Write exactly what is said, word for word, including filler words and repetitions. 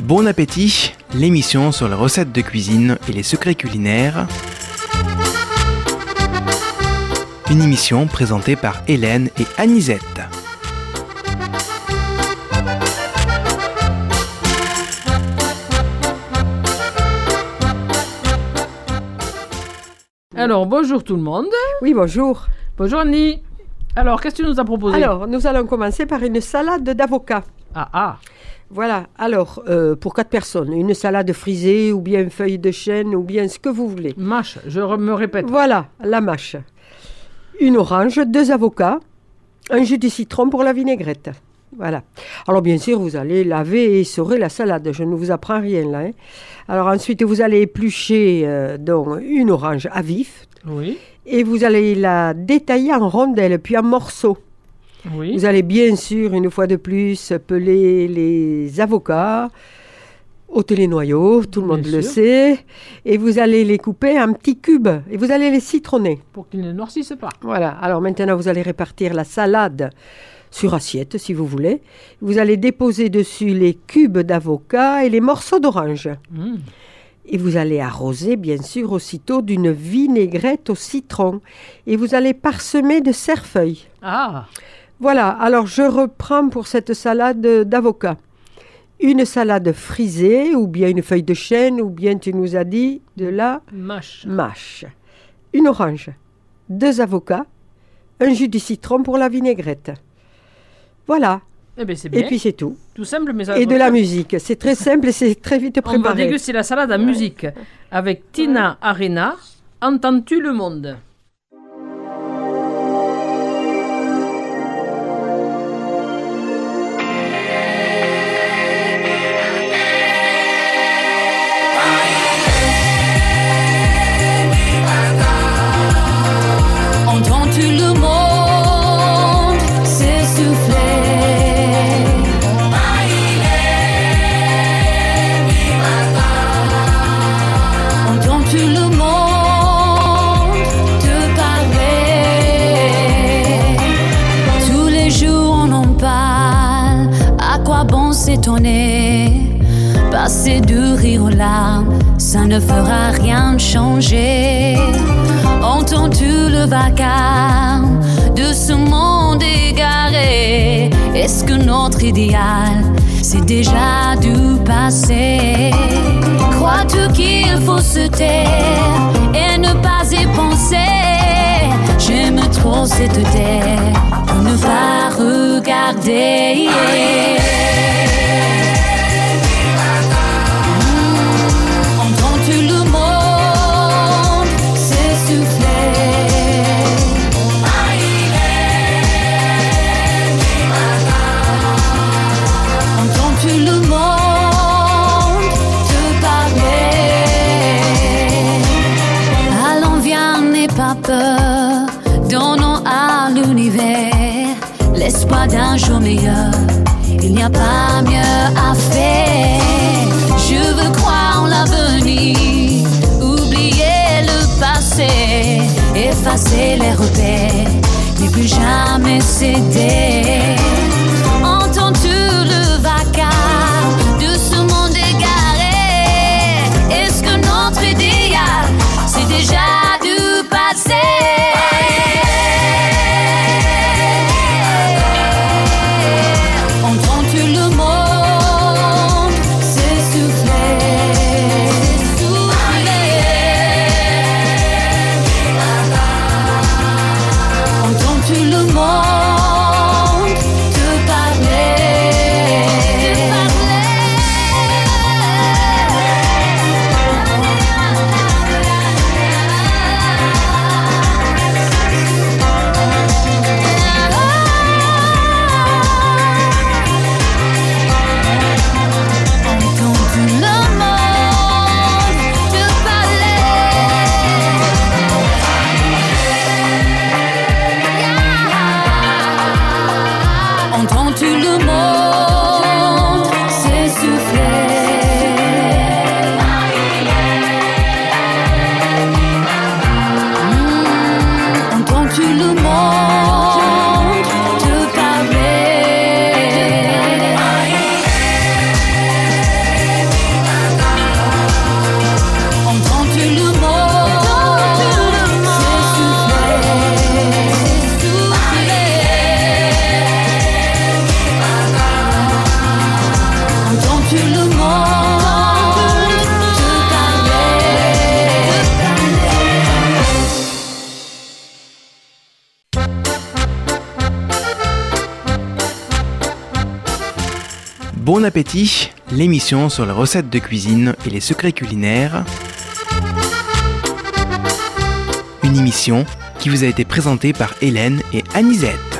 Bon appétit, l'émission sur les recettes de cuisine et les secrets culinaires. Une émission présentée par Hélène et Anisette. Alors, bonjour tout le monde. Oui, bonjour. Bonjour Annie. Alors, qu'est-ce que tu nous as proposé? Alors, nous allons commencer par une salade d'avocat. Ah, ah. Voilà, alors, euh, pour quatre personnes, une salade frisée ou bien feuille de chêne ou bien ce que vous voulez. Mâche, je re- me répète. Voilà, la mâche. Une orange, deux avocats, un jus de citron pour la vinaigrette. Voilà. Alors, bien sûr, vous allez laver et essorer la salade. Je ne vous apprends rien là. Hein. Alors, ensuite, vous allez éplucher euh, donc, une orange à vif. Oui. Et vous allez la détailler en rondelles, puis en morceaux. Oui. Vous allez bien sûr, une fois de plus, peler les avocats, ôter les noyaux, tout le Bien monde le sûr. sait. Et vous allez les couper en petits cubes et vous allez les citronner. Pour qu'ils ne noircissent pas. Voilà, alors maintenant vous allez répartir la salade sur assiette si vous voulez. Vous allez déposer dessus les cubes d'avocat et les morceaux d'orange. Mmh. Et vous allez arroser, bien sûr, aussitôt d'une vinaigrette au citron. Et vous allez parsemer de cerfeuil. Ah, Voilà, alors je reprends pour cette salade d'avocat. Une salade frisée, ou bien une feuille de chêne, ou bien tu nous as dit de la mâche. mâche. Une orange, deux avocats, un jus de citron pour la vinaigrette. Voilà, Eh bien, c'est bien. et puis c'est tout. Tout simple, mais ça Et de la musique, c'est très simple et c'est très vite On va préparé. déguster la salade à musique avec Tina Arena. Entends-tu le monde? Entends-tu le monde s'essouffler? Entends-tu le monde te parler? Tous les jours on en parle, à quoi bon s'étonner? Passer de rire aux larmes, ça ne fera rien changer. Entends-tu le vacarme de ce monde égaré? Est-ce que notre idéal, c'est déjà du passé? Crois-tu qu'il faut se taire et ne pas y penser? J'aime trop cette terre pour ne pas regarder. Entends-tu le monde s'essouffler? Entends-tu le monde te parler? Allons, viens, n'aie pas peur, donnons à l'univers l'espoir d'un jour meilleur. Il n'y a pas mieux à faire. Je veux croire en l'avenir, oublier le passé, effacer les repères, ne plus jamais céder. Entends-tu le vacarme de ce monde égaré? Est-ce que notre idéal, c'est déjà du passé? Entends-tu le monde s'essouffler? Entends-tu le monde te parler? Entends-tu le monde te parler? Entends-tu le monde s'essouffler? Mmh, entends-tu le monde te parler? Bon appétit, l'émission sur les recettes de cuisine et les secrets culinaires. Une émission qui vous a été présentée par Hélène et Anisette.